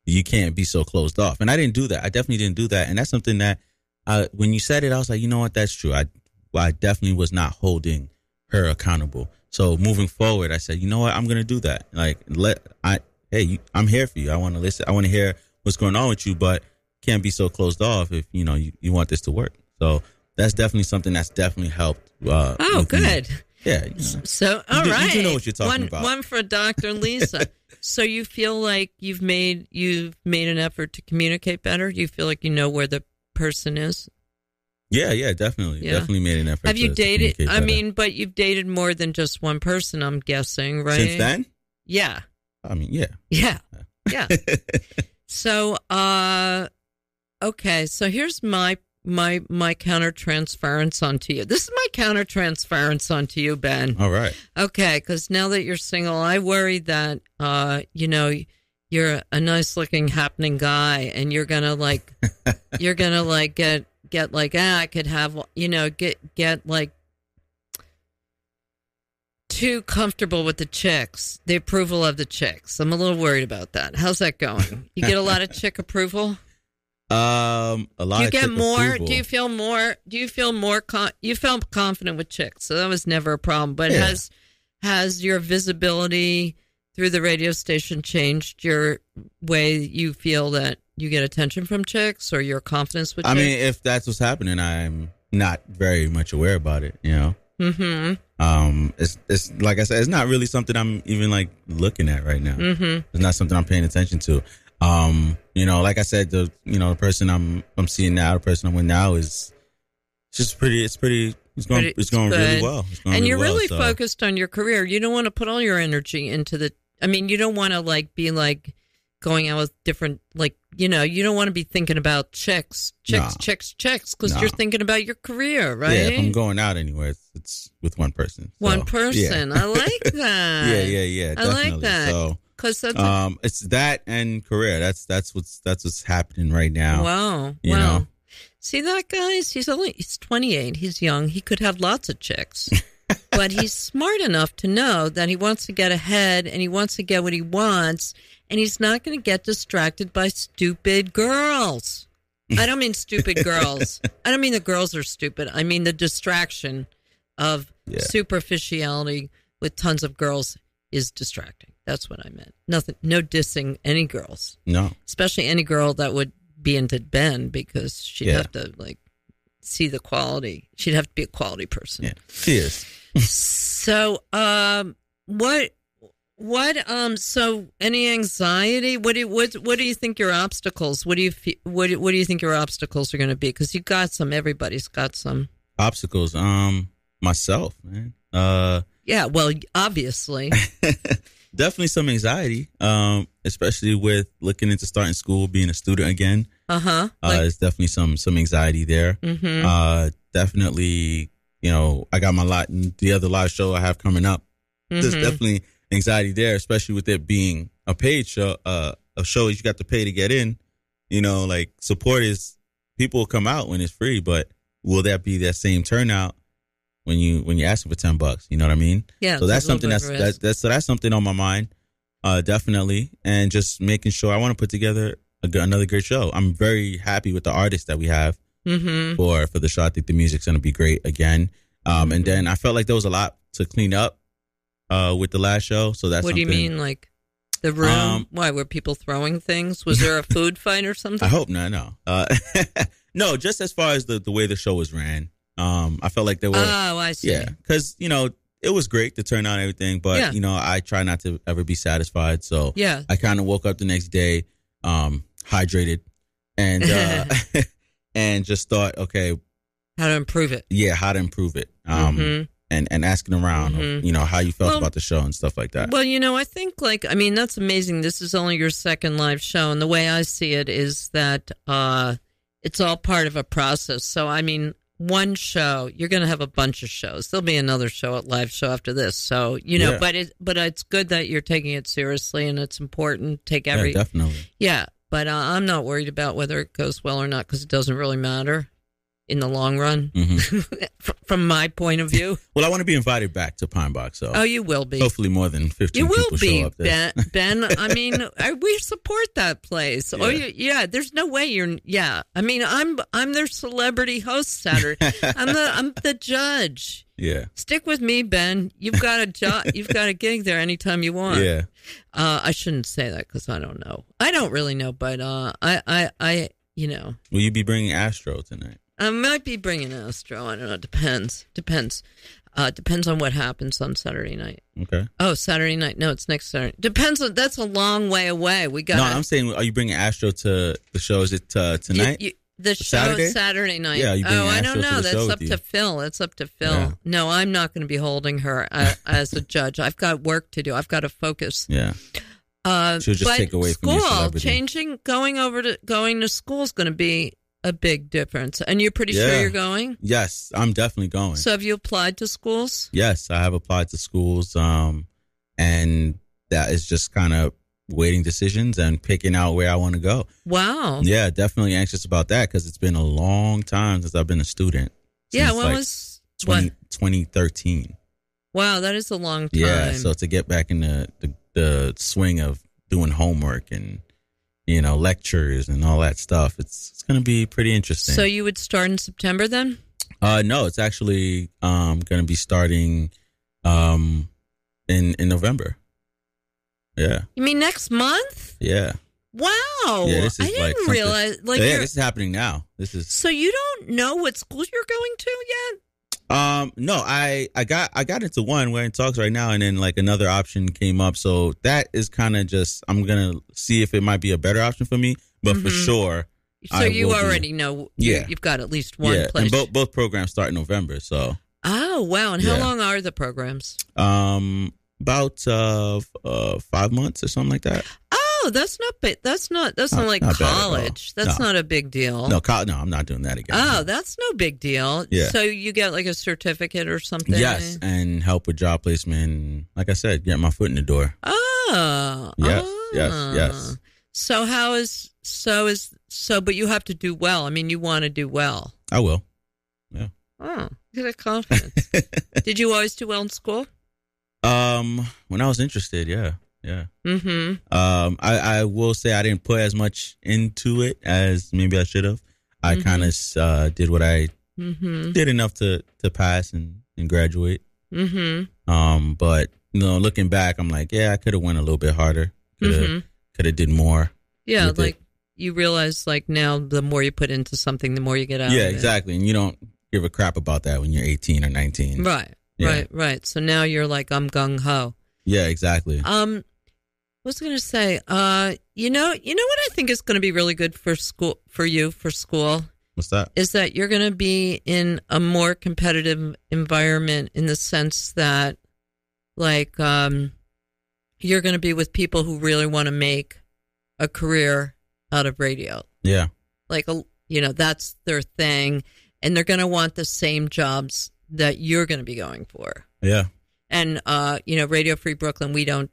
you can't be so closed off. And I didn't do that. I definitely didn't do that. And that's something that when you said it, I was like, you know what, that's true. I definitely was not holding her accountable. So moving forward, I said, you know what, I'm going to do that. Like, I'm here for you. I want to listen. I want to hear what's going on with you, but can't be so closed off if, you know, you want this to work. So that's definitely something that's definitely helped. Good. Yeah. You know. So, all right. You know what you're talking about. One for Dr. Lisa. So you feel like you've made an effort to communicate better? You feel like you know where the person is? Yeah, definitely. Yeah. Definitely made an effort. Have you dated? I mean, but you've dated more than just one person, I'm guessing, right? Since then? Yeah. I mean, yeah. Yeah. So, okay. So here's my countertransference onto you. This is my countertransference onto you, Ben. All right. Okay, because now that you're single, I worry that, you're a nice looking, happening guy, and you're gonna get like, I could have, get like too comfortable with the chicks, the approval of the chicks. I'm a little worried about that. How's that going? You get a lot of chick approval? A lot. Do you of get more? approval. Do you feel more? You felt confident with chicks, so that was never a problem. But Yeah. has your visibility through the radio station changed your way you feel that you get attention from chicks, or your confidence with chicks? I mean, if that's what's happening, I'm not very much aware about it. You know. Mm-hmm. It's like I said, it's not really something I'm even like looking at right now. Mm-hmm. It's not something I'm paying attention to. Like I said, the person I'm seeing now, the person I'm with now is just pretty. It's going really well. And you're really focused on your career. You don't want to put all your energy into you don't want to be going out with different, you don't want to be thinking about chicks, because you're thinking about your career, right? Yeah, if I'm going out anywhere, it's with one person. So, one person. Yeah. I like that. Yeah. I like that. So, because it's that and career. That's what's happening right now. Wow. You know? See that, guys? He's 28. He's young. He could have lots of chicks. But he's smart enough to know that he wants to get ahead and he wants to get what he wants, and he's not going to get distracted by stupid girls. I don't mean stupid girls. I don't mean the girls are stupid. I mean the distraction of superficiality with tons of girls is distracting. That's what I meant. No dissing any girls. No. Especially any girl that would be into Ben, because she'd have to see the quality. She'd have to be a quality person. Yeah, she is. So, so any anxiety? What do you think your obstacles? What do you think your obstacles are going to be? Because you got some. Everybody's got some obstacles. Myself, man. Yeah. Well, obviously. Definitely some anxiety, especially with looking into starting school, being a student again. There's definitely some anxiety there. Mm-hmm. Definitely, I got the other live show I have coming up. Mm-hmm. There's definitely anxiety there, especially with it being a paid show, a show you got to pay to get in. Support is, people will come out when it's free, but will that be that same turnout when you ask for $10? You know what I mean? Yeah. So that's something that's something on my mind, definitely, and just making sure I want to put together another great show. I'm very happy with the artists that we have for the show. I think the music's going to be great again. And then I felt like there was a lot to clean up with the last show. So that's what do you mean, like the room? Why were people throwing things? Was there a food fight or something? I hope not. No, no. Just as far as the way the show was ran. I felt like there were. Oh, I see. Yeah, because it was great to turn out and everything, but I try not to ever be satisfied. So I kind of woke up the next day, hydrated, and and just thought, okay, how to improve it. Yeah, how to improve it. And asking around, how you felt about the show and stuff like that. Well, I think that's amazing. This is only your second live show, and the way I see it is that it's all part of a process. So one show, you're going to have a bunch of shows. There'll be another live show after this. So, but it's good that you're taking it seriously, and it's important. Definitely. Yeah, but I'm not worried about whether it goes well or not, because it doesn't really matter. in the long run, Mm-hmm. from my point of view. Well, I want to be invited back to Pine Box, so You will be. hopefully more than 15 You will people be, show up there. Ben. I mean, we support that place. Yeah. Oh, yeah. There's no way you're. Yeah. I mean, I'm their celebrity host Saturday. I'm the judge. Yeah. Stick with me, Ben. You've got a job. You've got a gig there anytime you want. Yeah. I shouldn't say that because I don't know. I don't really know, but I Will you be bringing Astro tonight? I might be bringing Astro. I don't know. Depends. Depends on what happens on Saturday night. Okay. Oh, Saturday night. No, it's next Saturday. Depends. That's a long way away. We got. No, I'm saying, are you bringing Astro to the show? Is it tonight? The show is Saturday night. Yeah, you bring I Astro don't know. to the That's show up with to you. Phil. It's up to Phil. Yeah. No, I'm not going to be holding her as a judge. I've got work to do. I've got to focus. Yeah. She'll just take away from your celebrity. Going to school is going to be a big difference. And you're pretty sure you're going? Yes, I'm definitely going. So have you applied to schools? Yes, I have applied to schools, and that is just kind of waiting decisions and picking out where I want to go. Wow. Yeah, definitely anxious about that because it's been a long time since I've been a student. Yeah, Since, when like, was 2013. Wow, that is a long time. Yeah, so to get back in the swing of doing homework and lectures and all that stuff, it's going to be pretty interesting. So you would start in September then? No, it's actually going to be starting in November. Yeah. You mean next month? Yeah. Wow. Yeah, this is I didn't something- realize. Yeah, this is happening now. This is. So you don't know what school you're going to yet? No, I got into one. We're in talks right now, and then like another option came up. So that is kind of just, I'm gonna see if it might be a better option for me. But for sure. So you already know. You've got at least one place. And both programs start in November. So. Oh wow! And how long are the programs? About 5 months or something like that. Oh, that's not big. That's not like not bad at all. college. That's not a big deal. No, I'm not doing that again. Oh, that's no big deal. Yeah. So you get like a certificate or something? Yes, and help with job placement. Like I said, get my foot in the door. Oh. Yes. So but you have to do well. I mean, you want to do well. I will. Yeah. Oh, you got confidence. Did you always do well in school? When I was interested, yeah. Mm-hmm. I will say I didn't put as much into it as maybe I should have. I kind of did what I did enough to pass and graduate. Mm-hmm. But looking back, I'm like, yeah, I could have went a little bit harder. Could have did more. Yeah, like you realize, like now, the more you put into something, the more you get out. Yeah, of it. exactly. And you don't give a crap about that when you're 18 or 19. Right. Yeah. Right. So now you're like, I'm gung ho. Yeah, exactly. What was I going to say? You know what I think is going to be really good for school What's that? is that you're going to be in a more competitive environment in the sense that, like, you're going to be with people who really want to make a career out of radio. Yeah. Like, that's their thing, and they're going to want the same jobs that you're going to be going for. Yeah. And Radio Free Brooklyn,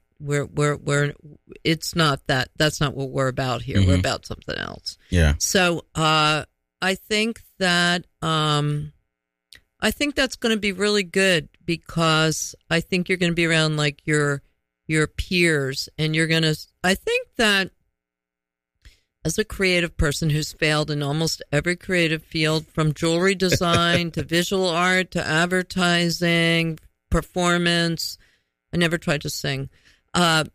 it's not that. That's not what we're about here. We're about something else. Yeah. So I think that that's going to be really good because I think you're going to be around like your peers, and you're going to. I think that as a creative person who's failed in almost every creative field, from jewelry design to visual art to advertising, performance. I never tried to sing. The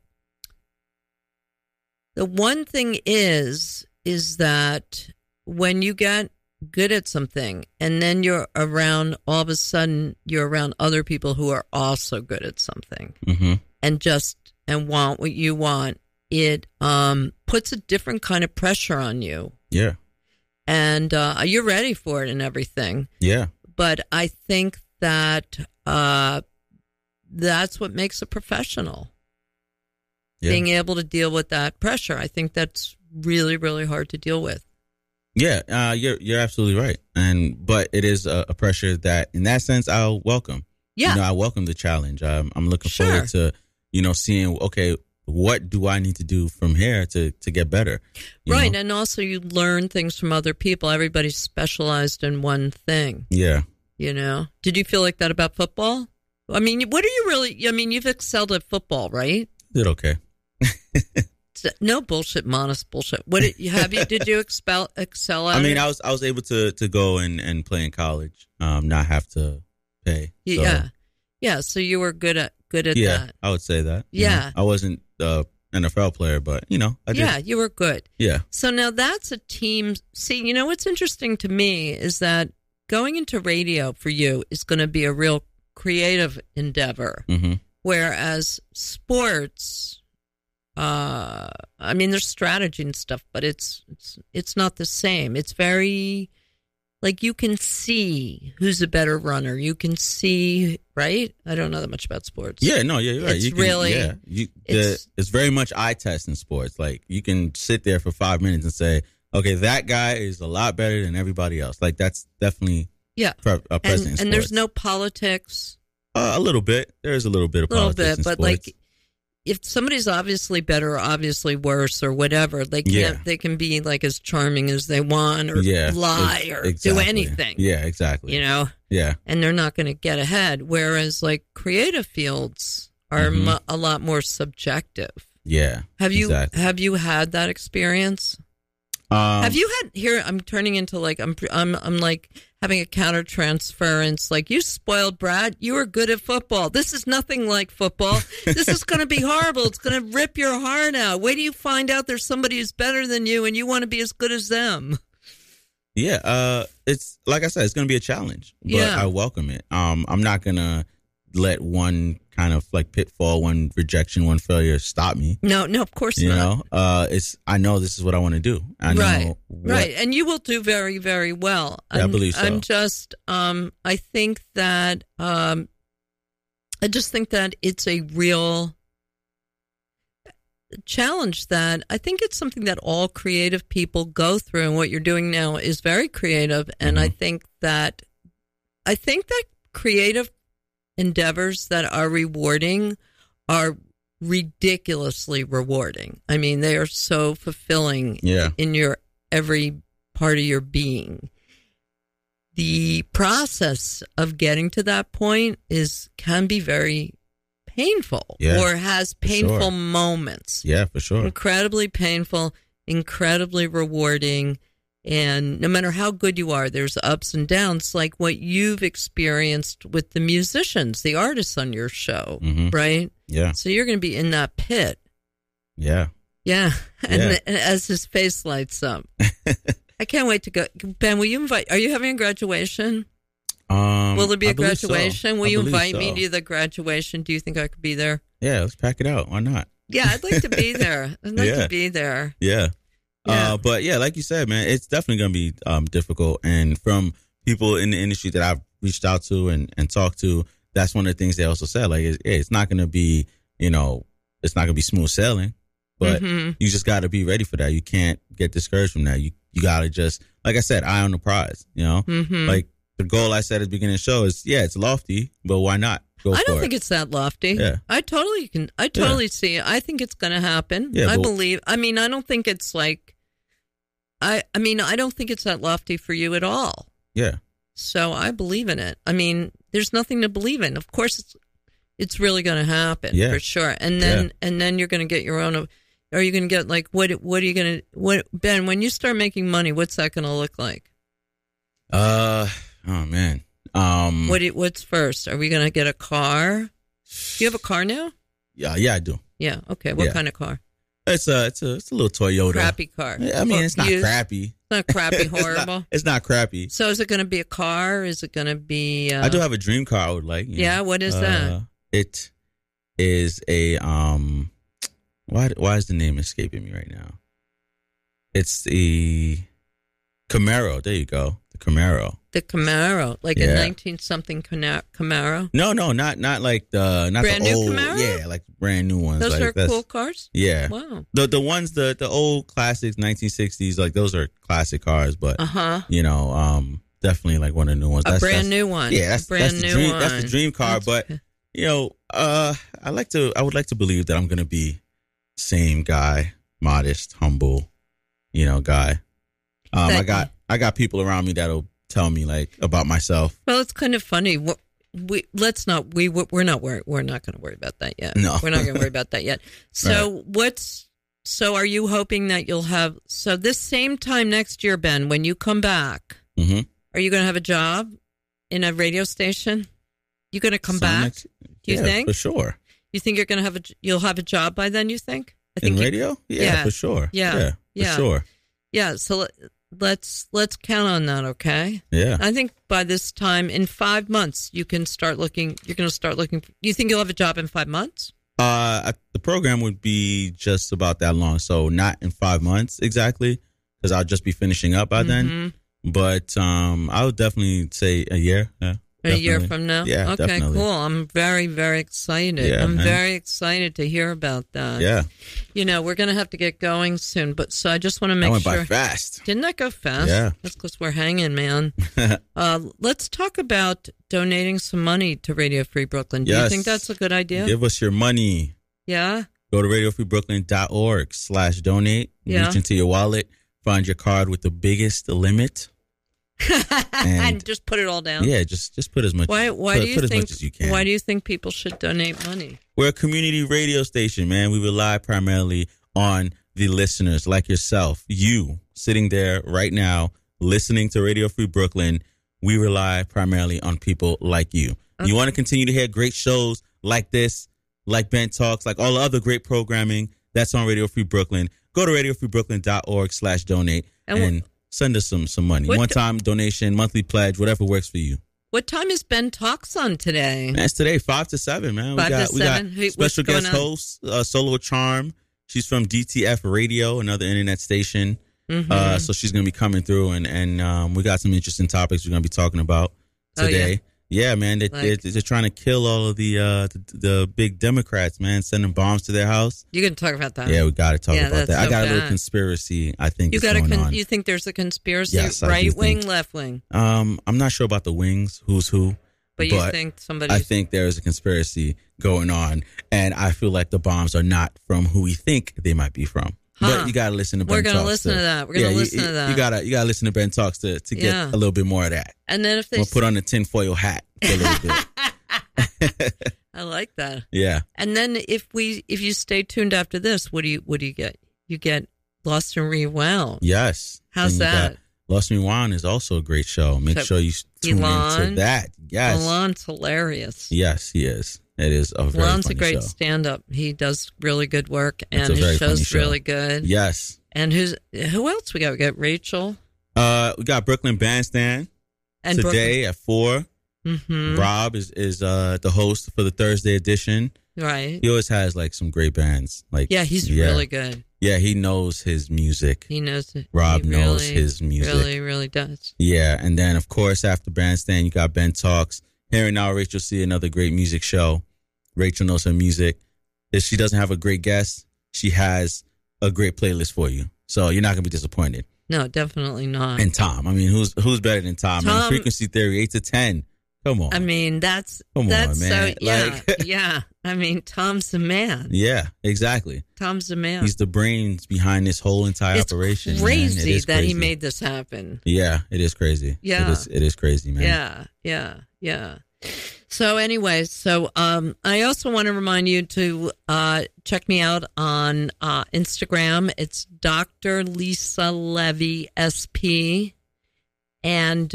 one thing is that when you get good at something and then all of a sudden you're around other people who are also good at something and want what you want, it puts a different kind of pressure on you. Yeah. And you're ready for it and everything. Yeah. But I think that that's what makes a professional. Yeah. Being able to deal with that pressure. I think that's really, really hard to deal with. Yeah, you're absolutely right. But it is a pressure that, in that sense, I'll welcome. Yeah. I welcome the challenge. I'm looking forward to, seeing, okay, what do I need to do from here to get better? You Right. know? And also you learn things from other people. Everybody's specialized in one thing. Yeah. You know, did you feel like that about football? I mean, what are you really, I mean, you've excelled at football, right? Did okay. No bullshit, modest bullshit. What did you excel at? I mean, it? I was able to go and play in college, not have to pay. So, Yeah. So you were good at yeah, that. I would say that. You Yeah. know, I wasn't an NFL player, but I did. Yeah, you were good. Yeah. So now that's a team. See, you know what's interesting to me is that going into radio for you is going to be a real creative endeavor, Mm-hmm. whereas sports, I mean, there's strategy and stuff, but it's not the same. It's very like you can see who's a better runner. You can see, right? I don't know that much about sports. Yeah, no, yeah, you're right. It's You can, really- yeah, it's very much eye test in sports. Like you can sit there for 5 minutes and say, okay, that guy is a lot better than everybody else. Like that's definitely present in sports. And there's no politics. A little bit. There's a little bit of politics in but sports. like if somebody's obviously better or obviously worse or whatever, they can be like as charming as they want or lie or do anything. Yeah, exactly. You know? Yeah. And they're not going to get ahead. Whereas like creative fields are a lot more subjective. Yeah. Have you exactly. had that experience? Have you had here? I'm turning into like I'm like having a counter transference. Like you spoiled brat. You were good at football. This is nothing like football. This is going to be horrible. It's going to rip your heart out. Wait till you find out there's somebody who's better than you, and you want to be as good as them. Yeah. It's like I said, it's going to be a challenge, but I welcome it. I'm not going to let one kind of like pitfall, one rejection, one failure stop me. No, of course you not. know, I know this is what I want to do. I know right, and you will do very, very well. Yeah, I believe so. I'm just, I think that, I just think that it's a real challenge that I think it's something that all creative people go through, and what you're doing now is very creative. And I think that creative endeavors that are rewarding are ridiculously rewarding. I mean, they are so fulfilling in your every part of your being. The process of getting to that point can be very painful or has painful moments. Yeah, for sure. Incredibly painful, incredibly rewarding. And no matter how good you are, there's ups and downs, like what you've experienced with the musicians, the artists on your show, right? Yeah. So you're going to be in that pit. Yeah. Yeah. And as his face lights up. I can't wait to go. Ben, will you invite, are you having a graduation? Will there be a graduation? So. Will you invite me to the graduation? Do you think I could be there? Yeah, let's pack it out. Why not? Yeah, I'd like to be there. I'd like to be there. Yeah. But yeah, like you said, man, it's definitely going to be difficult. And from people in the industry that I've reached out to and talked to, that's one of the things they also said. Like, it's not going to be, it's not going to be smooth sailing, but you just got to be ready for that. You can't get discouraged from that. You got to just, like I said, eye on the prize, Like the goal I said at the beginning of the show is, it's lofty, but why not? I don't think it's that lofty. Yeah. I totally see it. I think it's going to happen. Yeah, I don't think it's like, I don't think it's that lofty for you at all. Yeah. So I believe in it. I mean, there's nothing to believe in. Of course, it's really going to happen for sure. And then you're going to get your own. Are you going to get like what are you going to Ben? When you start making money, what's that going to look like? Oh man. What's first? Are we going to get a car? Do you have a car now? Yeah, I do. Yeah. Okay. What kind of car? It's a little Toyota. Crappy car. I mean, it's not crappy. It's not crappy, horrible. It's not crappy. So is it going to be a car? Is it going to be? I do have a dream car I would like. What is that? It is a Why is the name escaping me right now? It's the Camaro. There you go. The Camaro. The Camaro, like a 19-something Camaro. No, not like the brand the new old, Camaro. Yeah, like brand new ones. Those like, are cool cars. Yeah. Wow. The ones the old classics 1960s, like those are classic cars, but definitely like one of the new ones. That's new one. Yeah, that's the dream. That's the dream car. But I would like to believe that I'm going to be same guy, modest, humble, guy. I got people around me that'll tell me like about myself. Well, it's kind of funny. We're not going to worry about that yet. No, we're not going to worry about that yet. So So are you hoping that you'll have, so this same time next year, Ben, when you come back, mm-hmm. Are you going to have a job in a radio station? You going to come back? Do you think? For sure. You think you're going to you'll have a job by then, you think? I think in radio? Yeah, for sure. Yeah. For sure. Yeah. So let's count on that. Okay. Yeah. I think by this time in 5 months, you can start looking, you're going to start looking. Do you think you'll have a job in 5 months? The program would be just about that long. So not in 5 months exactly, because I'll just be finishing up by then. But I would definitely say a year. Yeah, a year from now? Yeah, okay, definitely. Cool. I'm very, very excited. Yeah, I'm very excited to hear about that. Yeah. We're going to have to get going soon, but so I just want to make sure. That went by fast. Didn't that go fast? Yeah. That's because we're hanging, man. Let's talk about donating some money to Radio Free Brooklyn. Do you think that's a good idea? Give us your money. Yeah. Go to radiofreebrooklyn.org/donate. Yeah. Reach into your wallet. Find your card with the biggest limit. and just put it all down. Yeah, just put as much. Why do you think? Much as you can. Why do you think people should donate money? We're a community radio station, man. We rely primarily on the listeners like yourself. You sitting there right now listening to Radio Free Brooklyn. We rely primarily on people like you. Okay. You want to continue to hear great shows like this, like Ben Talks, like all the other great programming that's on Radio Free Brooklyn. Go to radiofreebrooklyn.org/donate and send us some money. One-time donation, monthly pledge, whatever works for you. What time is Ben Talks on today? Man, it's today, 5 to 7, man. 5 to 7. We got special guest host, Solo Charm. She's from DTF Radio, another internet station. Mm-hmm. So she's going to be coming through, and we got some interesting topics we're going to be talking about today. Oh, yeah? Yeah, man, they're trying to kill all of the big Democrats, man, sending bombs to their house. You can talk about that. Yeah, we got to talk about that. So I got a little conspiracy, I think, going on. You think there's a conspiracy? Yes, right wing, left wing? I'm not sure about the wings, who's who. But you think somebody... I think there is a conspiracy going on, and I feel like the bombs are not from who we think they might be from. But you gotta listen to Ben Talks. We're gonna listen to that. We're gonna listen to that. You gotta listen to Ben Talks to get a little bit more of that. And then if they put on a tinfoil hat for a little bit. I like that. Yeah. And then if you stay tuned after this, what do you get? You get Lost and Rewound. Yes. How's that? Lost and Rewound is also a great show. Make sure you tune into that. Yes. Elon's hilarious. Yes, he is. It is a very Elon's funny a great show. stand-up. He does really good work, and his show's really good. Yes. And who else we got? We got Rachel. We got Brooklyn Bandstand and today at 4. Mm-hmm. Rob is the host for the Thursday edition. Right. He always has like some great bands. He's really good. Yeah, he knows his music. He knows it. Rob knows his music. Really, really does. Yeah, and then of course after Bandstand, you got Ben Talks. Here and Now, Rachel C, another great music show. Rachel knows her music. If she doesn't have a great guest, she has a great playlist for you. So you're not gonna be disappointed. No, definitely not. And Tom, I mean, who's better than Tom? Man? Frequency Theory, 8 to 10. Come on. I mean, that's on, man. So, yeah. I mean, Tom's the man. Yeah, exactly. Tom's the man. He's the brains behind this whole entire operation. Crazy that he made this happen. Yeah, it is crazy. Yeah, it is crazy, man. Yeah. So, anyways, I also want to remind you to check me out on Instagram. It's Dr. Lisa Levy SP, and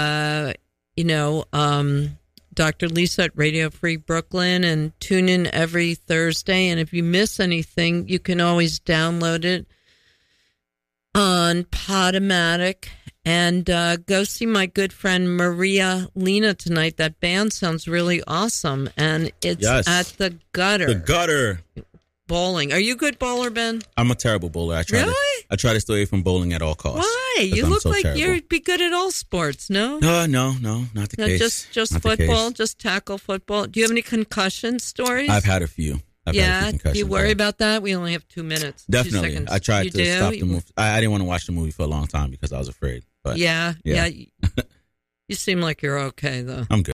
Dr. Lisa at Radio Free Brooklyn, and tune in every Thursday. And if you miss anything, you can always download it on Podomatic. And go see my good friend Maria Lena tonight. That band sounds really awesome. And it's at the Gutter. The Gutter. Bowling. Are you a good bowler, Ben? I'm a terrible bowler. I try to stay away from bowling at all costs. Why? You look like you'd be good at all sports, no? No, not the case. Just football, just tackle football. Do you have any concussion stories? I've had a few. Do you worry about that? We only have 2 minutes. Definitely. 2 seconds. I tried to stop the movie. I didn't want to watch the movie for a long time because I was afraid. But yeah. You seem like you're okay, though. I'm good.